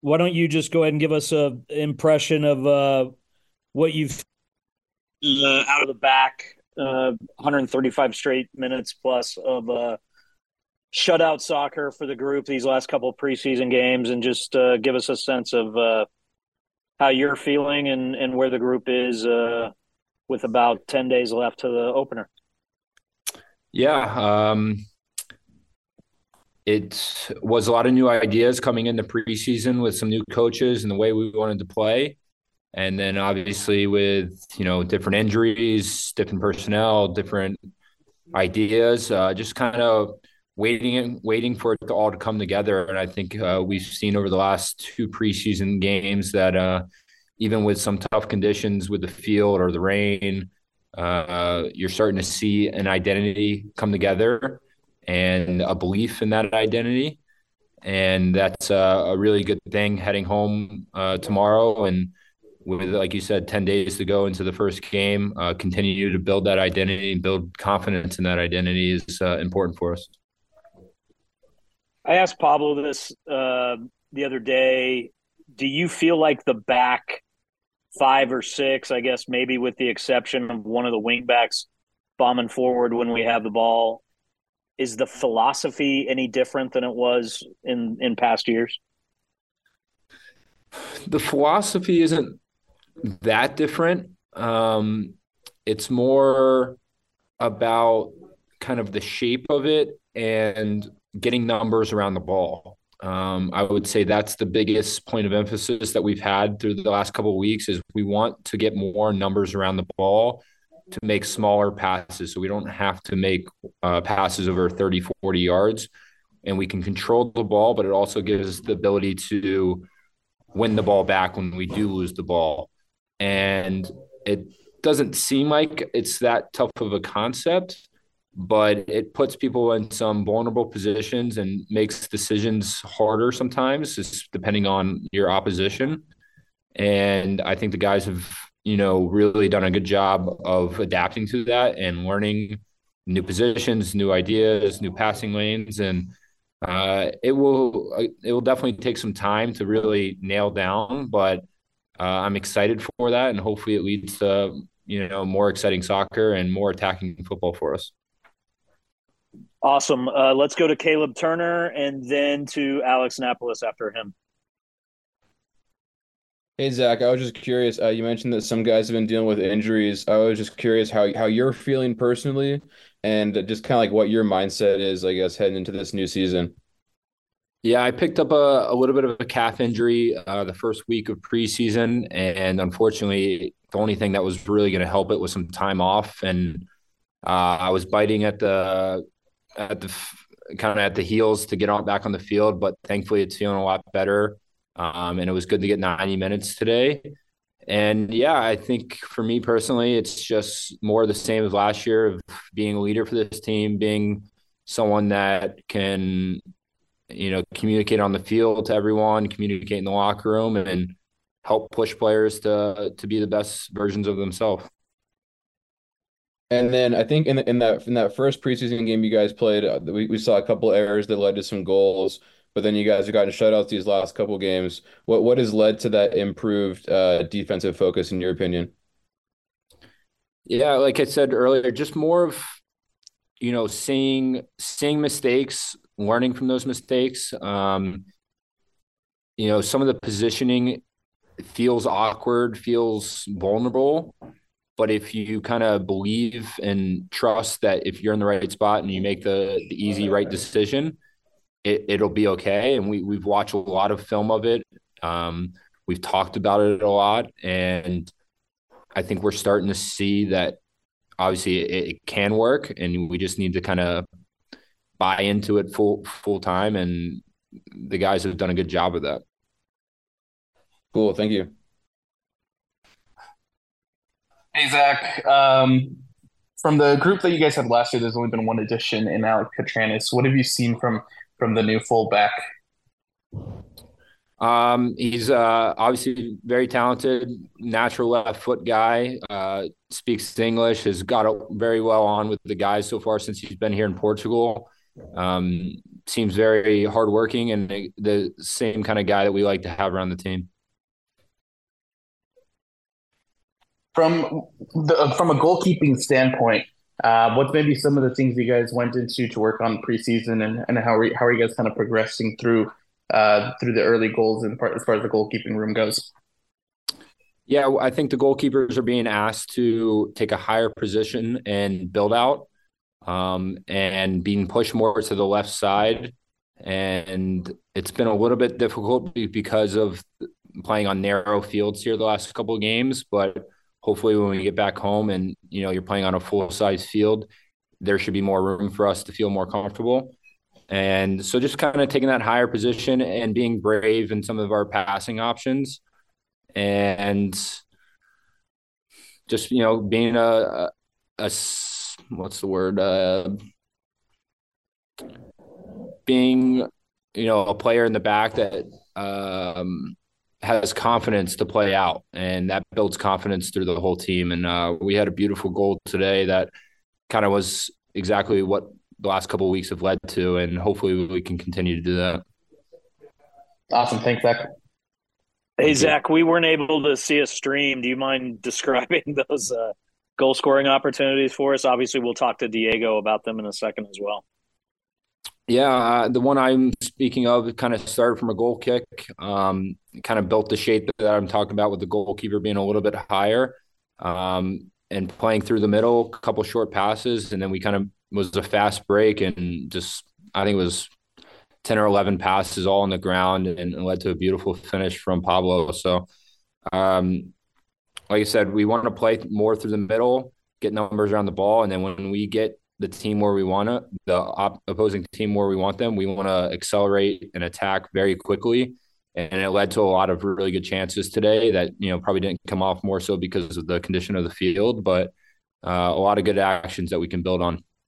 why don't you just go ahead and give us a impression of what you've out of the back, 135 straight minutes plus of shutout soccer for the group these last couple of preseason games, and just give us a sense of how you're feeling and where the group is with about 10 days left to the opener. Yeah, it was a lot of new ideas coming into preseason with some new coaches and the way we wanted to play. And then obviously with, different injuries, different personnel, different ideas, just kind of waiting for it to all to come together. And I think we've seen over the last two preseason games that even with some tough conditions with the field or the rain, you're starting to see an identity come together and a belief in that identity. And that's a really good thing heading home tomorrow. And with, like you said, 10 days to go into the first game, continue to build that identity and build confidence in that identity is important for us. I asked Pablo this the other day. Do you feel like the back five or six, I guess maybe with the exception of one of the wingbacks bombing forward when we have the ball, is the philosophy any different than it was in past years? The philosophy isn't that different. It's more about kind of the shape of it and getting numbers around the ball. I would say that's the biggest point of emphasis that we've had through the last couple of weeks is we want to get more numbers around the ball to make smaller passes so we don't have to make passes over 30, 40 yards. And we can control the ball, but it also gives us the ability to win the ball back when we do lose the ball. And it doesn't seem like it's that tough of a concept, but it puts people in some vulnerable positions and makes decisions harder sometimes, just depending on your opposition. And I think the guys have, really done a good job of adapting to that and learning new positions, new ideas, new passing lanes. And it will definitely take some time to really nail down, but I'm excited for that, and hopefully it leads to more exciting soccer and more attacking football for us. Awesome. Let's go to Caleb Turner and then to Alex Napolis after him. Hey Zach, I was just curious. You mentioned that some guys have been dealing with injuries. I was just curious how you're feeling personally, and just kind of like what your mindset is, I guess, heading into this new season. Yeah, I picked up a little bit of a calf injury the first week of preseason, and unfortunately, the only thing that was really going to help it was some time off. And I was biting at the kind of at the heels to get on back on the field, but thankfully, it's feeling a lot better. And it was good to get 90 minutes today. And yeah, I think for me personally, it's just more the same as last year of being a leader for this team, being someone that can communicate on the field to everyone, communicate in the locker room, and help push players to be the best versions of themselves. And then I think in that first preseason game you guys played, we saw a couple errors that led to some goals, but then you guys have gotten shutouts these last couple games. What has led to that improved defensive focus in your opinion? Yeah, like I said earlier, just more of seeing mistakes, learning from those mistakes. Some of the positioning feels awkward, feels vulnerable. But if you kind of believe and trust that if you're in the right spot and you make the easy right decision, it'll be okay. And we've watched a lot of film of it. We've talked about it a lot. And I think we're starting to see that obviously it can work. And we just need to kind of buy into it full time. And the guys have done a good job of that. Cool, thank you. Hey Zach, from the group that you guys had last year, there's only been one addition in Alec Petranis. What have you seen from the new fullback? He's obviously very talented, natural left foot guy. Speaks English. Has got very well on with the guys so far since he's been here in Portugal. seems very hardworking and the same kind of guy that we like to have around the team. From a goalkeeping standpoint, what's maybe some of the things you guys went into to work on preseason, and how are you guys kind of progressing through the early goals as far as the goalkeeping room goes? Yeah, I think the goalkeepers are being asked to take a higher position and build out, and being pushed more to the left side. And it's been a little bit difficult because of playing on narrow fields here the last couple of games, but hopefully when we get back home and, you're playing on a full-size field, there should be more room for us to feel more comfortable. And so just kind of taking that higher position and being brave in some of our passing options, and just, being a what's the word? Being, a player in the back that has confidence to play out, and that builds confidence through the whole team. And we had a beautiful goal today that kind of was exactly what the last couple of weeks have led to, and hopefully we can continue to do that. Awesome. Thanks, Zach. Hey, Zach, we weren't able to see a stream. Do you mind describing those goal scoring opportunities for us? Obviously, we'll talk to Diego about them in a second as well. Yeah, the one I'm speaking of kind of started from a goal kick, kind of built the shape that I'm talking about with the goalkeeper being a little bit higher, and playing through the middle, a couple short passes, and then we kind of was a fast break, and just I think it was 10 or 11 passes all on the ground, and led to a beautiful finish from Pablo. So, like I said, we want to play more through the middle, get numbers around the ball, and then when we get the team where we want to, the opposing team where we want them, we want to accelerate and attack very quickly. And it led to a lot of really good chances today that, probably didn't come off more so because of the condition of the field, but a lot of good actions that we can build on.